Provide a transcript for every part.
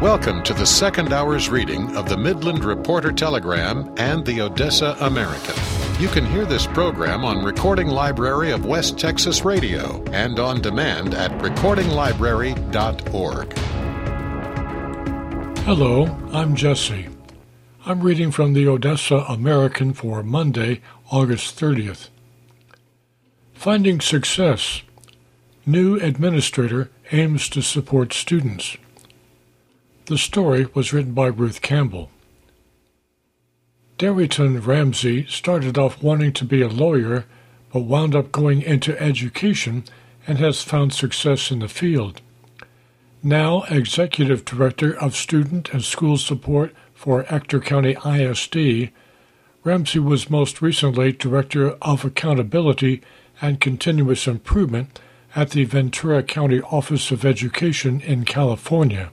Welcome to the second hour's reading of the Midland Reporter Telegram and the Odessa American. You can hear this program on Recording Library of West Texas Radio and on demand at recordinglibrary.org. Hello, I'm Jesse. I'm reading from the Odessa American for Monday, August 30th. Finding Success. New administrator aims to support students. The story was written by Ruth Campbell. Darrington Ramsey started off wanting to be a lawyer, but wound up going into education and has found success in the field. Now Executive Director of Student and School Support for Ector County ISD, Ramsey was most recently Director of Accountability and Continuous Improvement at the Ventura County Office of Education in California.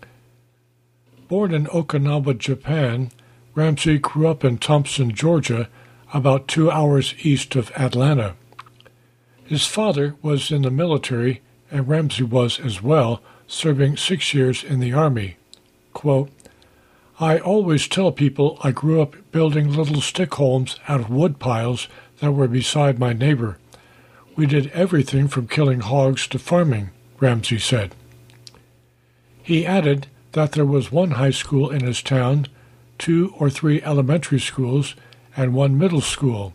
Born in Okinawa, Japan, Ramsey grew up in Thompson, Georgia, about 2 hours east of Atlanta. His father was in the military, and Ramsey was as well, serving 6 years in the Army. Quote, I always tell people I grew up building little stick homes out of wood piles that were beside my neighbor. We did everything from killing hogs to farming, Ramsey said. He added that there was one high school in his town, 2 or 3 elementary schools, and 1 middle school.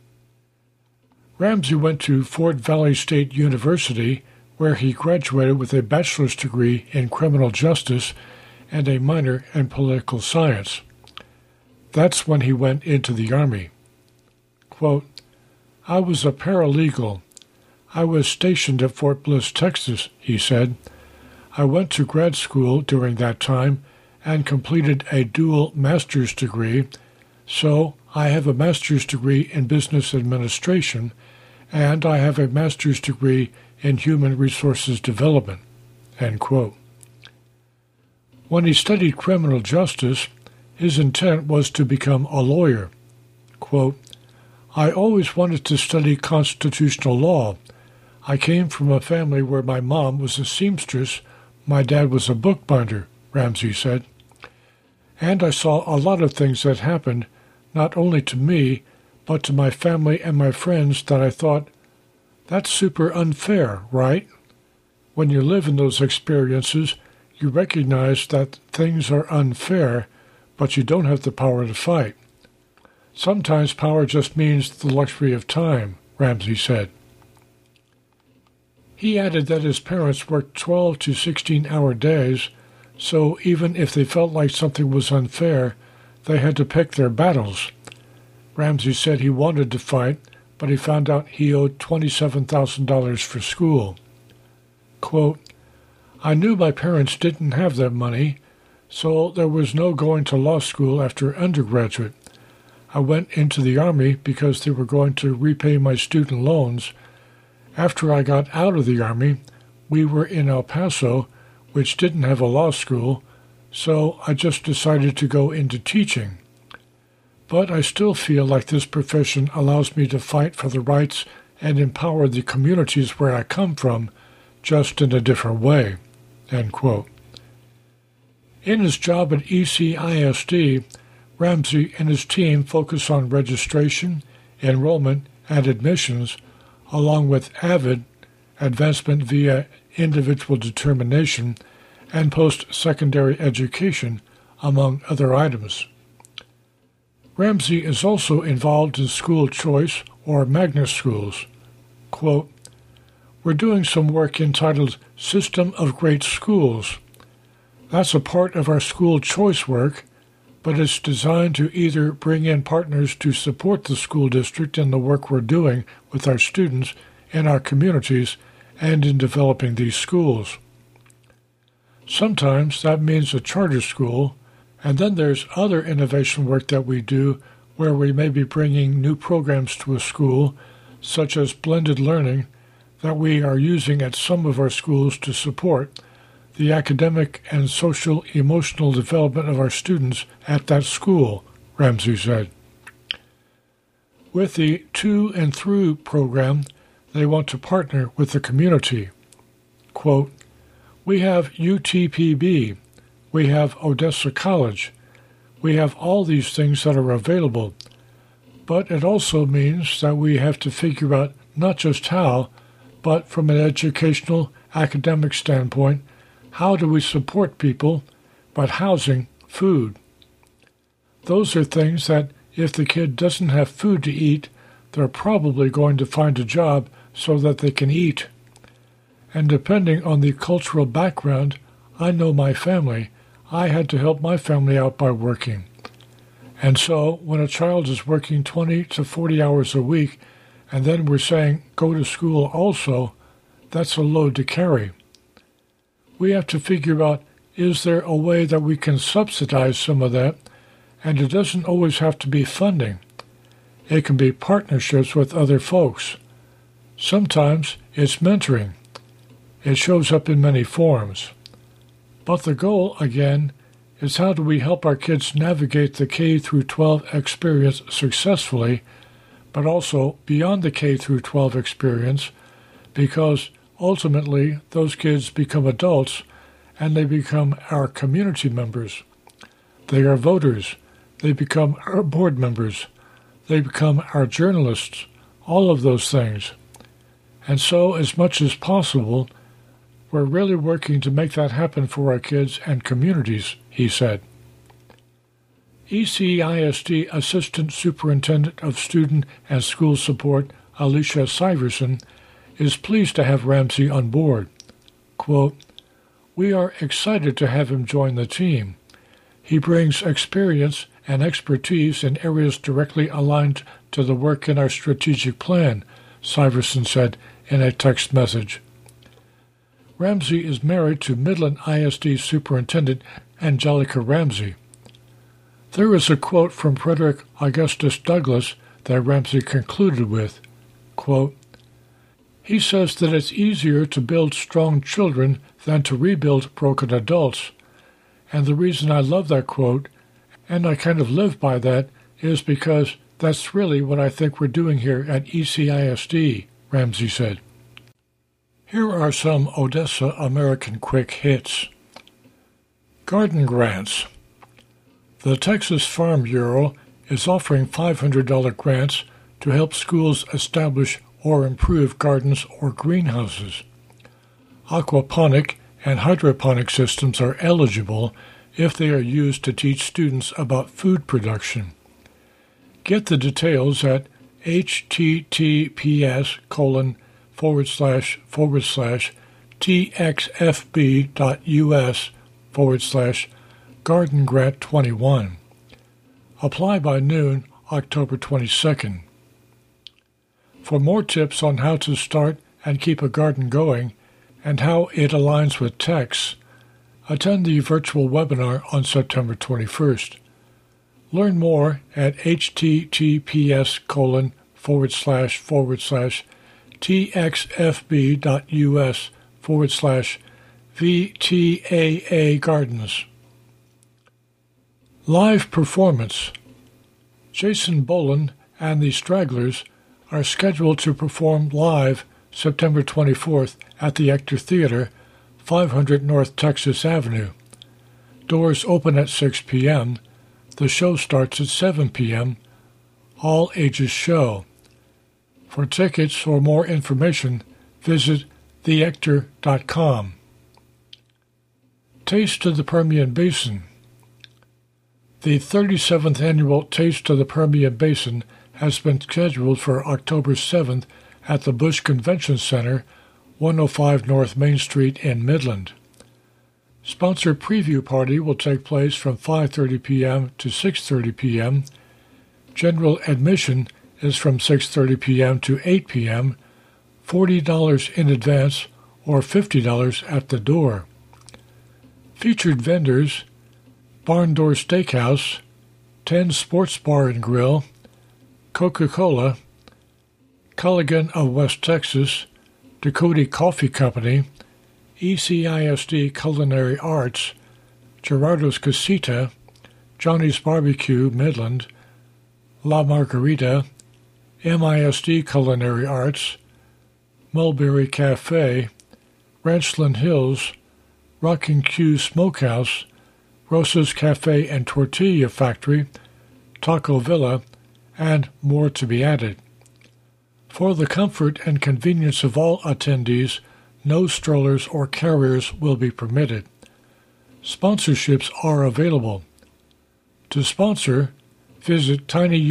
Ramsey went to Fort Valley State University, where he graduated with a bachelor's degree in criminal justice and a minor in political science. That's when he went into the Army. Quote, I was a paralegal. I was stationed at Fort Bliss, Texas, he said. I went to grad school during that time and completed a dual master's degree, so I have a master's degree in business administration and I have a master's degree in human resources development. End quote. When he studied criminal justice, his intent was to become a lawyer. Quote, I always wanted to study constitutional law. I came from a family where my mom was a seamstress. My dad was a bookbinder, Ramsey said. And I saw a lot of things that happened, not only to me, but to my family and my friends that I thought, that's super unfair, right? When you live in those experiences, you recognize that things are unfair, but you don't have the power to fight. Sometimes power just means the luxury of time, Ramsey said. He added that his parents worked 12 to 16-hour days, so even if they felt like something was unfair, they had to pick their battles. Ramsey said he wanted to fight, but he found out he owed $27,000 for school. Quote, I knew my parents didn't have that money, so there was no going to law school after undergraduate. I went into the Army because they were going to repay my student loans. After I got out of the Army, we were in El Paso, which didn't have a law school, so I just decided to go into teaching. But I still feel like this profession allows me to fight for the rights and empower the communities where I come from, just in a different way. End quote. In his job at ECISD, Ramsey and his team focus on registration, enrollment, and admissions, along with AVID, advancement via individual determination, and post-secondary education, among other items. Ramsey is also involved in school choice or magnet schools. Quote, we're doing some work entitled System of Great Schools. That's a part of our school choice work, but it's designed to either bring in partners to support the school district in the work we're doing with our students in our communities and in developing these schools. Sometimes that means a charter school, and then there's other innovation work that we do where we may be bringing new programs to a school, such as blended learning, that we are using at some of our schools to support the academic and social-emotional development of our students at that school, Ramsey said. With the To and Through program, they want to partner with the community. Quote, we have UTPB, We have Odessa College. We have all these things that are available. But it also means that we have to figure out not just how, but from an educational, academic standpoint, how do we support people, but housing, food. Those are things that if the kid doesn't have food to eat, they're probably going to find a job so that they can eat. And depending on the cultural background, I know my family. I had to help my family out by working. And so when a child is working 20 to 40 hours a week, and then we're saying, go to school also, that's a load to carry. We have to figure out, is there a way that we can subsidize some of that? And it doesn't always have to be funding. It can be partnerships with other folks. Sometimes it's mentoring. It shows up in many forms. But the goal, again, is how do we help our kids navigate the K through 12 experience successfully, but also beyond the K through 12 experience, because ultimately those kids become adults and they become our community members. They are voters. They become our board members. They become our journalists, all of those things. And so, as much as possible, we're really working to make that happen for our kids and communities, he said. ECISD Assistant Superintendent of Student and School Support, Alicia Syverson, is pleased to have Ramsey on board. Quote, "We are excited to have him join the team. He brings experience and expertise in areas directly aligned to the work in our strategic plan," Syverson said in a text message. Ramsey is married to Midland ISD Superintendent Angelica Ramsey. There is a quote from Frederick Augustus Douglass that Ramsey concluded with, quote, "He says that it's easier to build strong children than to rebuild broken adults. And the reason I love that quote, and I kind of live by that, is because that's really what I think we're doing here at ECISD," Ramsey said. Here are some Odessa American quick hits. Garden grants. The Texas Farm Bureau is offering $500 grants to help schools establish or improve gardens or greenhouses. Aquaponic and hydroponic systems are eligible if they are used to teach students about food production. Get the details at https://txfb.us/gardengrant21. Apply by noon, October 22nd. For more tips on how to start and keep a garden going and how it aligns with TEX, attend the virtual webinar on September 21st. Learn more at https://txfb.us/VTAA Gardens. Live performance. Jason Boland and the Stragglers are scheduled to perform live September 24th at the Ector Theater, 500 North Texas Avenue. Doors open at 6 p.m. The show starts at 7 p.m. All ages show. For tickets or more information, visit theector.com. Taste of the Permian Basin. The 37th annual Taste of the Permian Basin has been scheduled for October 7th at the Busch Convention Center, 105 North Main Street in Midland. Sponsored preview party will take place from 5:30 p.m. to 6:30 p.m. General admission is from 6:30 p.m. to 8 p.m., $40 in advance or $50 at the door. Featured vendors: Barn Door Steakhouse, 10 Sports Bar and Grill, Coca-Cola, Culligan of West Texas, Dakota Coffee Company, ECISD Culinary Arts, Gerardo's Casita, Johnny's Barbecue Midland, La Margarita, MISD Culinary Arts, Mulberry Cafe, Ranchland Hills, Rocking Q Smokehouse, Rosa's Cafe and Tortilla Factory, Taco Villa, and more to be added. For the comfort and convenience of all attendees, no strollers or carriers will be permitted. Sponsorships are available. To sponsor, visit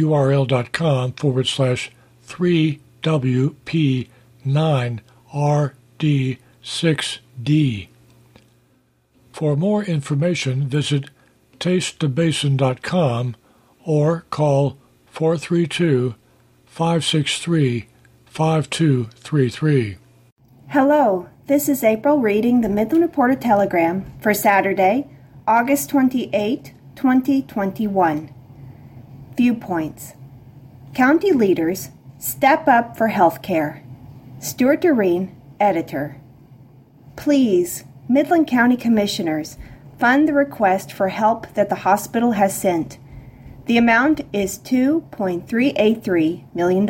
tinyurl.com/3WP9RD6D. For more information, visit tastethebasin.com or call 432-563-5233. Hello, this is April reading the Midland Reporter Telegram for Saturday, August 28, 2021. Viewpoints. County leaders step up for health care. Stuart Doreen, editor. Please, Midland County Commissioners, fund the request for help that the hospital has sent. The amount is $2.383 million.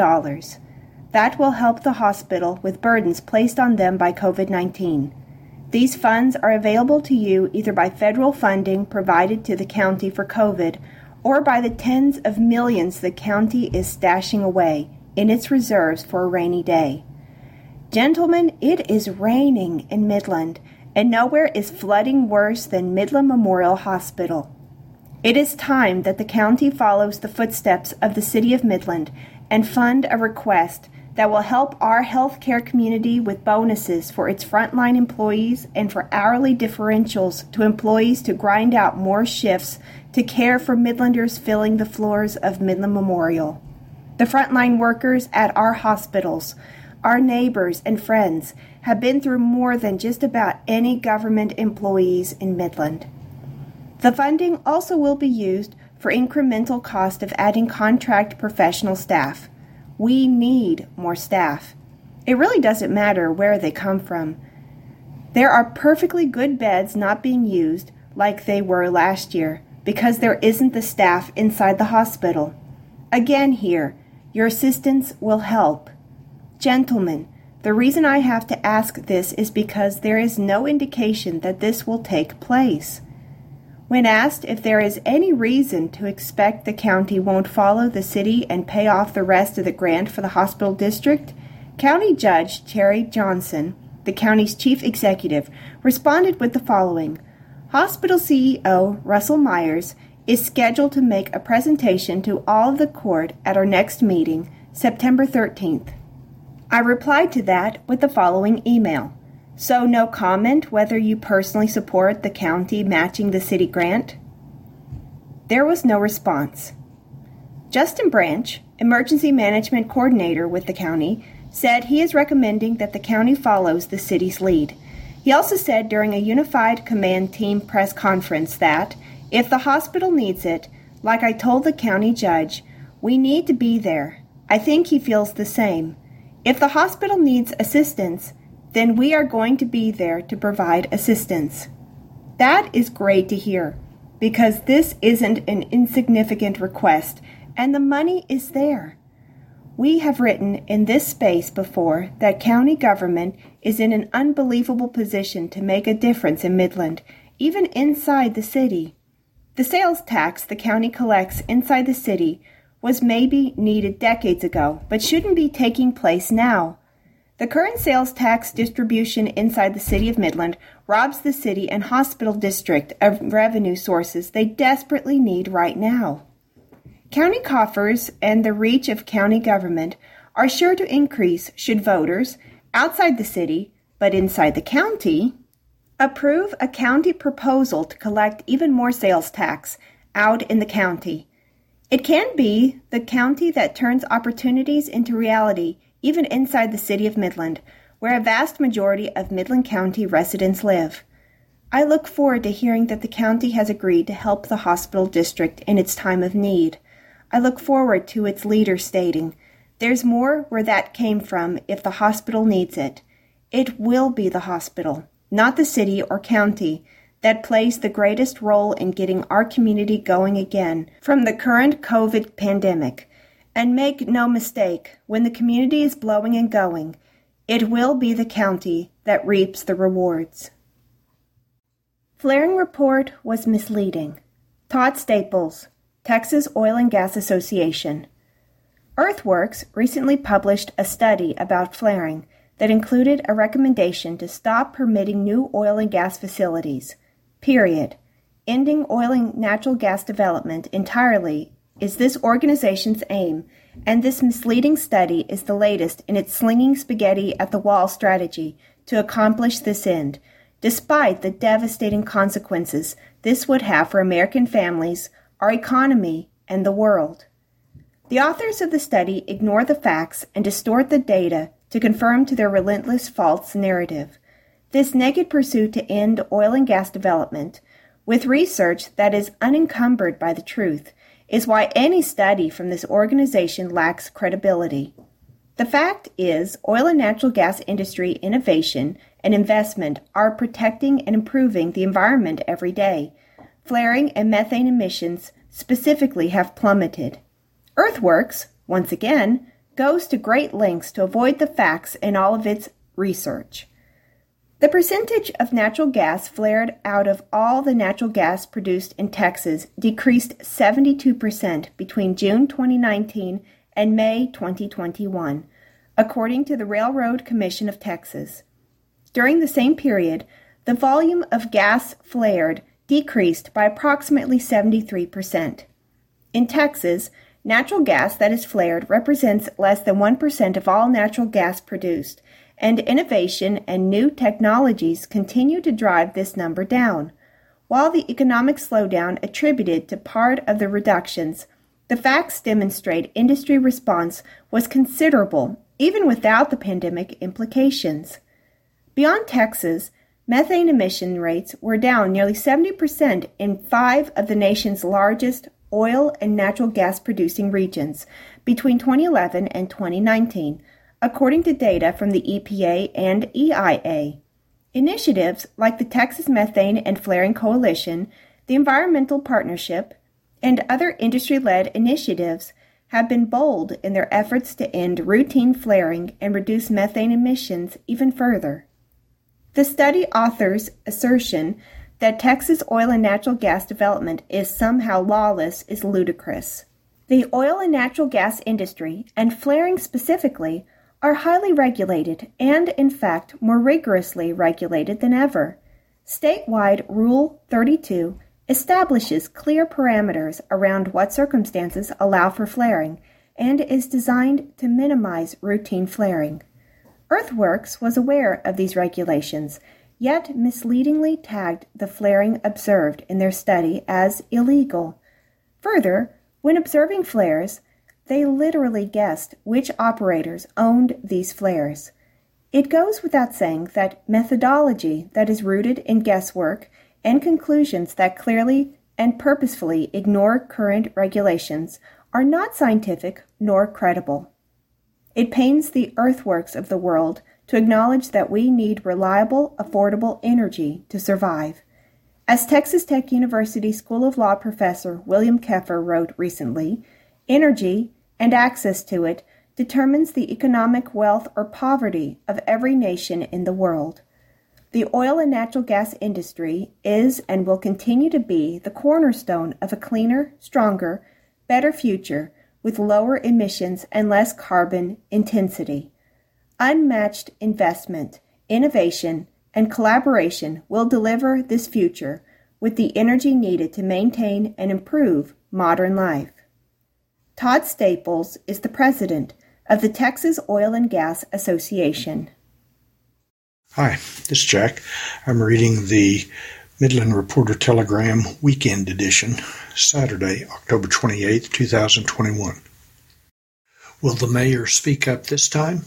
That will help the hospital with burdens placed on them by COVID-19. These funds are available to you either by federal funding provided to the county for COVID or by the tens of millions the county is stashing away in its reserves for a rainy day. Gentlemen, it is raining in Midland, and nowhere is flooding worse than Midland Memorial Hospital. It is time that the county follows the footsteps of the City of Midland and fund a request that will help our healthcare community with bonuses for its frontline employees and for hourly differentials to employees to grind out more shifts to care for Midlanders filling the floors of Midland Memorial. The frontline workers at our hospitals, our neighbors and friends, have been through more than just about any government employees in Midland. The funding also will be used for incremental cost of adding contract professional staff. We need more staff. It really doesn't matter where they come from. There are perfectly good beds not being used like they were last year because there isn't the staff inside the hospital. Again here, your assistance will help. Gentlemen, the reason I have to ask this is because there is no indication that this will take place. When asked if there is any reason to expect the county won't follow the city and pay off the rest of the grant for the hospital district, County Judge Terry Johnson, the county's chief executive, responded with the following. Hospital CEO Russell Myers is scheduled to make a presentation to all of the court at our next meeting, September 13th. I replied to that with the following email. So no comment whether you personally support the county matching the city grant? There was no response. Justin Branch, Emergency Management Coordinator with the county, said he is recommending that the county follows the city's lead. He also said during a Unified Command Team press conference that, if the hospital needs it, like I told the county judge, we need to be there. I think he feels the same. If the hospital needs assistance, then we are going to be there to provide assistance. That is great to hear, because this isn't an insignificant request, and the money is there. We have written in this space before that county government is in an unbelievable position to make a difference in Midland, even inside the city. The sales tax the county collects inside the city was maybe needed decades ago, but shouldn't be taking place now. The current sales tax distribution inside the city of Midland robs the city and hospital district of revenue sources they desperately need right now. County coffers and the reach of county government are sure to increase should voters, outside the city, but inside the county, approve a county proposal to collect even more sales tax out in the county. It can be the county that turns opportunities into reality even inside the city of Midland, where a vast majority of Midland County residents live. I look forward to hearing that the county has agreed to help the hospital district in its time of need. I look forward to its leader stating, "There's more where that came from if the hospital needs it." It will be the hospital, not the city or county, that plays the greatest role in getting our community going again from the current COVID pandemic. And make no mistake, when the community is blowing and going, it will be the county that reaps the rewards. Flaring report was misleading. Todd Staples, Texas Oil and Gas Association. Earthworks recently published a study about flaring that included a recommendation to stop permitting new oil and gas facilities. Period. Ending oil and natural gas development entirely is this organization's aim, and this misleading study is the latest in its slinging spaghetti at the wall strategy to accomplish this end, despite the devastating consequences this would have for American families, our economy, and the world. The authors of the study ignore the facts and distort the data to conform to their relentless false narrative. This naked pursuit to end oil and gas development, with research that is unencumbered by the truth, is why any study from this organization lacks credibility. The fact is, oil and natural gas industry innovation and investment are protecting and improving the environment every day. Flaring and methane emissions specifically have plummeted. Earthworks, once again, goes to great lengths to avoid the facts in all of its research. The percentage of natural gas flared out of all the natural gas produced in Texas decreased 72% between June 2019 and May 2021, according to the Railroad Commission of Texas. During the same period, the volume of gas flared decreased by approximately 73%. In Texas, natural gas that is flared represents less than 1% of all natural gas produced, and innovation and new technologies continue to drive this number down. While the economic slowdown attributed to part of the reductions, the facts demonstrate industry response was considerable, even without the pandemic implications. Beyond Texas, methane emission rates were down nearly 70% in 5 of the nation's largest oil and natural gas producing regions between 2011 and 2019, according to data from the EPA and EIA. Initiatives like the Texas Methane and Flaring Coalition, the Environmental Partnership, and other industry-led initiatives have been bold in their efforts to end routine flaring and reduce methane emissions even further. The study author's assertion that Texas oil and natural gas development is somehow lawless is ludicrous. The oil and natural gas industry, and flaring specifically, are highly regulated and, in fact, more rigorously regulated than ever. Statewide Rule 32 establishes clear parameters around what circumstances allow for flaring and is designed to minimize routine flaring. Earthworks was aware of these regulations, yet misleadingly tagged the flaring observed in their study as illegal. Further, when observing flares, they literally guessed which operators owned these flares. It goes without saying that methodology that is rooted in guesswork and conclusions that clearly and purposefully ignore current regulations are not scientific nor credible. It pains the earthworks of the world to acknowledge that we need reliable, affordable energy to survive. As Texas Tech University School of Law professor William Keffer wrote recently, energy and access to it determines the economic wealth or poverty of every nation in the world. The oil and natural gas industry is and will continue to be the cornerstone of a cleaner, stronger, better future with lower emissions and less carbon intensity. Unmatched investment, innovation, and collaboration will deliver this future with the energy needed to maintain and improve modern life. Todd Staples is the president of the Texas Oil and Gas Association. Hi, this is Jack. I'm reading the Midland Reporter-Telegram Weekend Edition, Saturday, October 28, 2021. Will the mayor speak up this time?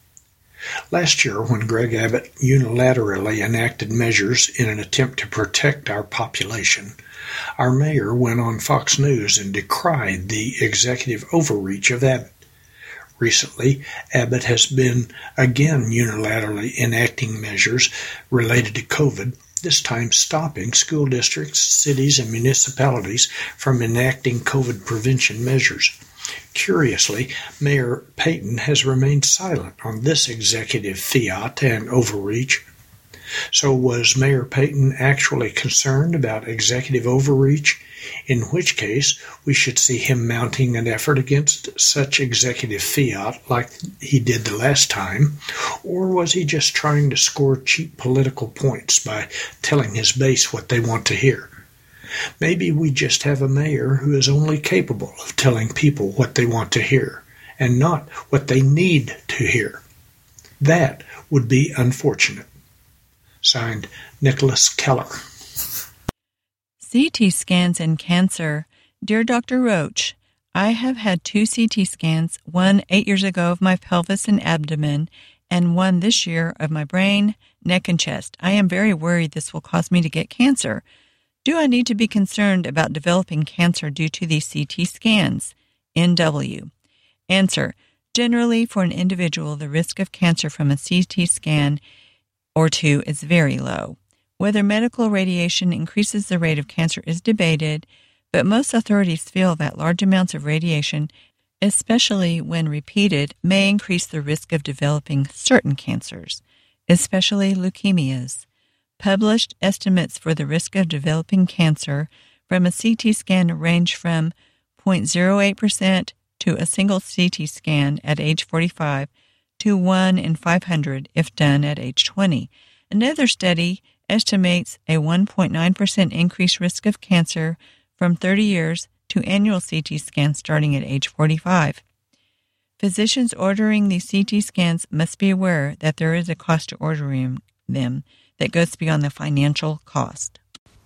Last year, when Greg Abbott unilaterally enacted measures in an attempt to protect our population, our mayor went on Fox News and decried the executive overreach of Abbott. Recently, Abbott has been again unilaterally enacting measures related to COVID, this time stopping school districts, cities, and municipalities from enacting COVID prevention measures. Curiously, Mayor Payton has remained silent on this executive fiat and overreach. So was Mayor Payton actually concerned about executive overreach, in which case we should see him mounting an effort against such executive fiat like he did the last time, or was he just trying to score cheap political points by telling his base what they want to hear? Maybe we just have a mayor who is only capable of telling people what they want to hear, and not what they need to hear. That would be unfortunate. Signed, Nicholas Keller. CT scans and cancer. Dear Dr. Roach, I have had 2 CT scans, one 8 years ago of my pelvis and abdomen, and one this year of my brain, neck, and chest. I am very worried this will cause me to get cancer. Do I need to be concerned about developing cancer due to these CT scans? NW. Answer. Generally, for an individual, the risk of cancer from a CT scan or 2 is very low. Whether medical radiation increases the rate of cancer is debated, but most authorities feel that large amounts of radiation, especially when repeated, may increase the risk of developing certain cancers, especially leukemias. Published estimates for the risk of developing cancer from a CT scan range from 0.08% to a single CT scan at age 45 to 1 in 500 if done at age 20. Another study estimates a 1.9% increased risk of cancer from 30 years to annual CT scans starting at age 45. Physicians ordering these CT scans must be aware that there is a cost to ordering them that goes beyond the financial cost.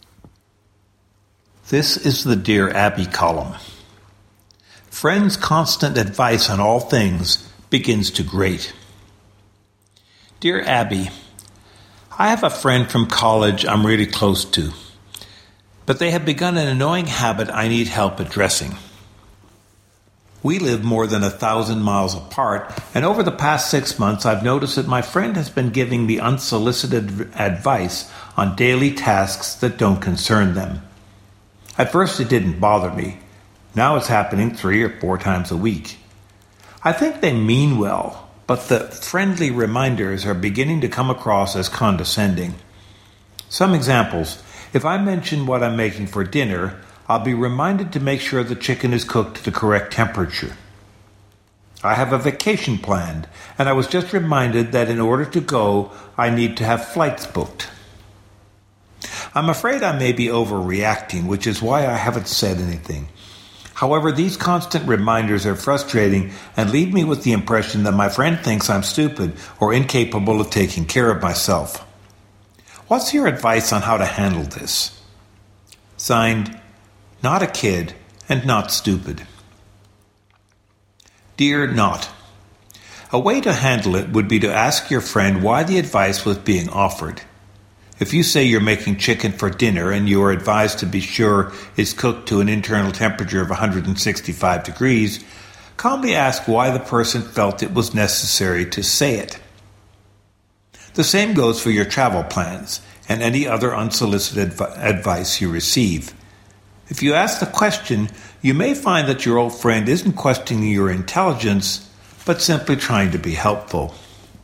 This is the Dear Abby column. Friends' constant advice on all things begins to grate. Dear Abby, I have a friend from college I'm really close to, but they have begun an annoying habit I need help addressing. We live more than 1,000 miles apart, and over the past 6 months I've noticed that my friend has been giving me unsolicited advice on daily tasks that don't concern them. At first it didn't bother me. Now it's happening 3 or 4 times a week. I think they mean well, but the friendly reminders are beginning to come across as condescending. Some examples. If I mention what I'm making for dinner, I'll be reminded to make sure the chicken is cooked to the correct temperature. I have a vacation planned, and I was just reminded that in order to go, I need to have flights booked. I'm afraid I may be overreacting, which is why I haven't said anything. However, these constant reminders are frustrating and leave me with the impression that my friend thinks I'm stupid or incapable of taking care of myself. What's your advice on how to handle this? Signed, Not a Kid and Not Stupid. Dear Not, a way to handle it would be to ask your friend why the advice was being offered. If you say you're making chicken for dinner and you are advised to be sure it's cooked to an internal temperature of 165 degrees, calmly ask why the person felt it was necessary to say it. The same goes for your travel plans and any other unsolicited advice you receive. If you ask the question, you may find that your old friend isn't questioning your intelligence, but simply trying to be helpful.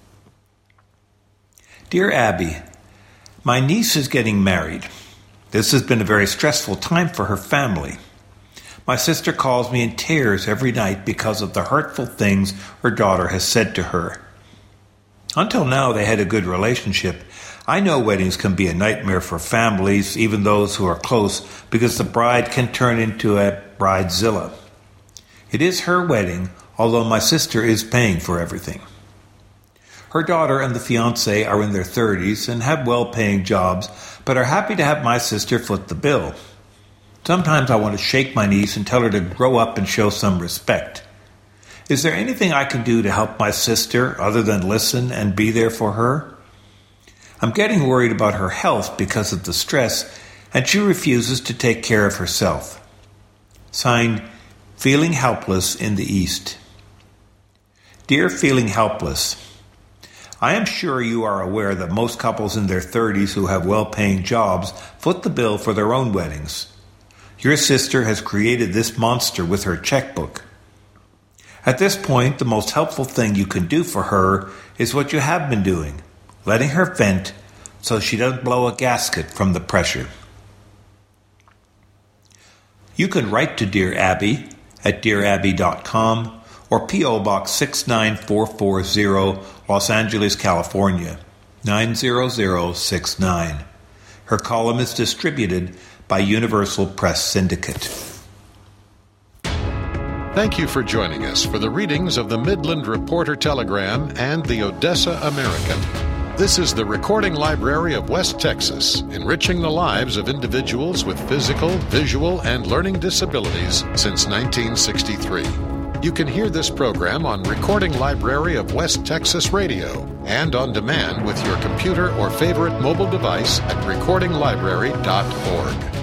Dear Abby, my niece is getting married. This has been a very stressful time for her family. My sister calls me in tears every night because of the hurtful things her daughter has said to her. Until now, they had a good relationship. I know weddings can be a nightmare for families, even those who are close, because the bride can turn into a bridezilla. It is her wedding, although my sister is paying for everything. Her daughter and the fiancé are in their 30s and have well-paying jobs, but are happy to have my sister foot the bill. Sometimes I want to shake my niece and tell her to grow up and show some respect. Is there anything I can do to help my sister other than listen and be there for her? I'm getting worried about her health because of the stress, and she refuses to take care of herself. Signed, Feeling Helpless in the East. Dear Feeling Helpless, I am sure you are aware that most couples in their 30s who have well-paying jobs foot the bill for their own weddings. Your sister has created this monster with her checkbook. At this point, the most helpful thing you can do for her is what you have been doing, letting her vent, so she doesn't blow a gasket from the pressure. You can write to Dear Abby at dearabby.com or P.O. Box 69440, Los Angeles, California, 90069. Her column is distributed by Universal Press Syndicate. Thank you for joining us for the readings of the Midland Reporter Telegram and the Odessa American. This is the Recording Library of West Texas, enriching the lives of individuals with physical, visual, and learning disabilities since 1963. You can hear this program on Recording Library of West Texas Radio and on demand with your computer or favorite mobile device at recordinglibrary.org.